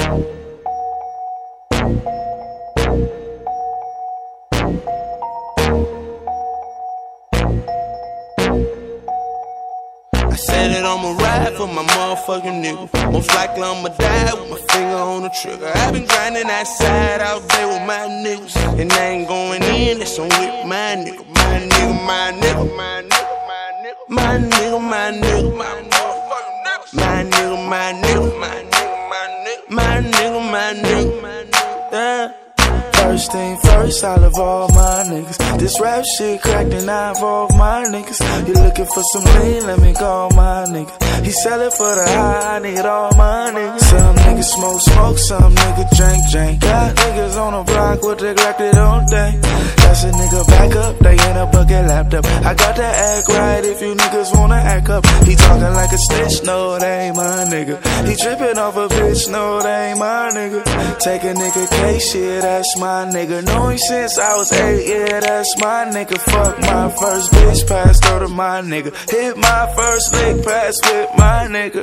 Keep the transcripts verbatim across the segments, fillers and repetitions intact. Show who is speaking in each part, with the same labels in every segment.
Speaker 1: I said that I'ma ride for my motherfucking nigga. Most likely I'ma die with my finger on the trigger. I been grinding outside all day with my niggas, and I ain't going in, that's on with my nigga. My nigga, my nigga, my nigga, my nigga, my nigga, my nigga, my nigga, my nigga, my nigga, my nigga, my nigga, my nigga, yeah.
Speaker 2: First thing first, I love all my niggas. This rap shit cracked and I involve my niggas. You looking for some lean, let me call my nigga. He sell it for the high, I need all my niggas. Some niggas smoke, smoke, some niggas drink, drink. Got niggas on the block with neglected all day. That's a nigga back up, they in a bucket laptop. I got to act right if you niggas wanna act up. He talking like a snitch, no, that ain't my nigga. He tripping off a bitch, no, that ain't my nigga. Take a nigga case, shit, that's my nigga. Know him since I was eight, yeah, that's my nigga. Fuck my first bitch, passed her to my nigga. Hit my first lick, pass with my nigga.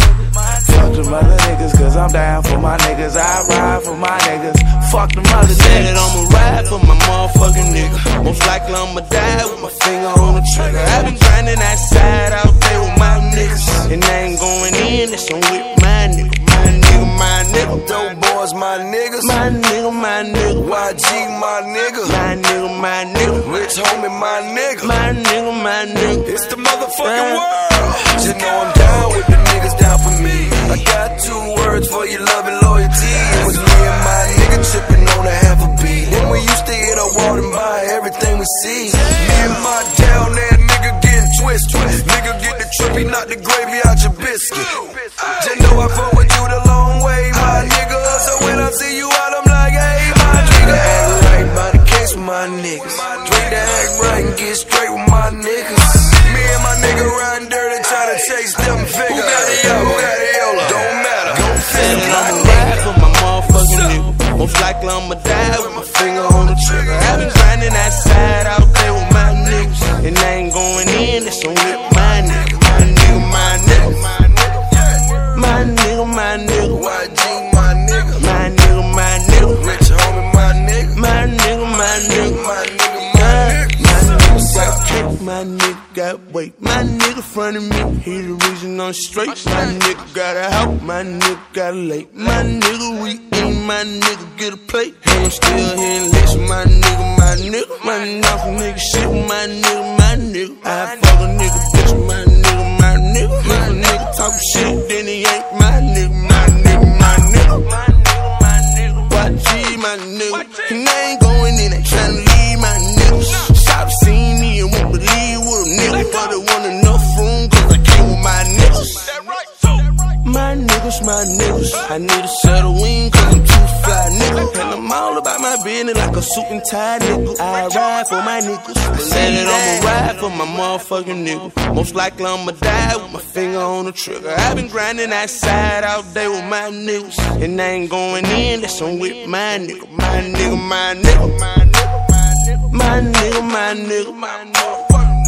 Speaker 2: Fuck them other niggas, cause I'm down for my niggas. I ride for my niggas. Fuck them other niggas.
Speaker 1: Said that I'ma ride for my motherfucking nigga. Most likely I'ma die with my finger on the trigger. I been grinding outside all day with my niggas, and I ain't going in, that's on with my nigga. My nigga, my nigga.
Speaker 3: Dope boys, my niggas.
Speaker 1: My nigga, my nigga.
Speaker 3: Y G, my nigga.
Speaker 1: My nigga, my nigga.
Speaker 3: Rich homie, my nigga.
Speaker 1: My nigga, my nigga.
Speaker 3: It's the motherfucking world. You know I'm down with the niggas down for me. I got two words for your love and loyalty. It was me and my nigga tripping on a half a beat. Then we used to hit a wall and buy everything we see. Me and my down there nigga getting twisted. Nigga get the trippy, knock the gravy out your biscuit. Just know I fuck with you the long way, my nigga. So when I see you out, I'm like, hey, my nigga. Act right by the case with my niggas. Drink to act right and get straight with my niggas. Me and my nigga riding dirty, trying to chase them figures. Who got the yo, who got the yo, don't matter. Don't
Speaker 1: Said that I'ma ride for my motherfucking nigga. Most likely I'ma die with my finger on the trigger. I been grinding outside all day with my niggas, and I ain't going in, that's on with my nigga. My nigga, my nigga. My nigga, my nigga.
Speaker 3: Y G, my nigga.
Speaker 1: My nigga, my nigga.
Speaker 3: Rich homie, my nigga.
Speaker 1: My nigga, my nigga.
Speaker 3: My nigga, my nigga.
Speaker 1: Got cake, my nigga got weight. My nigga front of me, he the reason I'm straight. My nigga got a house, my nigga got a lake. My nigga we eat, my nigga get a plate. And I'm still here and listen, my nigga, my nigga. My knock nigga shit, my nigga, my nigga. I fuck a nigga, bitch, my nigga, my nigga. If a nigga talk shit, then he ain't my nigga, my nigga, my nigga. My nigga, my nigga. Y G, my nigga. And I ain't going in, ain't tryna leave my niggas. Shop seen me and won't believe with a nigga, but it want enough room cause I came with my niggas. My niggas, my niggas. I need a set of wings cause I'm too fly, nigga. And I'm all about my business like a suit and tie, nigga. I ride for my niggas. I said that I'ma ride for my motherfucking nigga. Most likely I'ma die with my finger on the trigger. I been grinding outside all day with my niggas, and I ain't going in, that's on with my nigga. My nigga, my nigga. My nigga, my nigga. My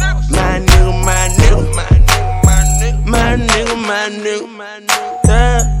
Speaker 1: nigga, my nigga. My nigga, my nigga. My nigga, my nigga. Yeah.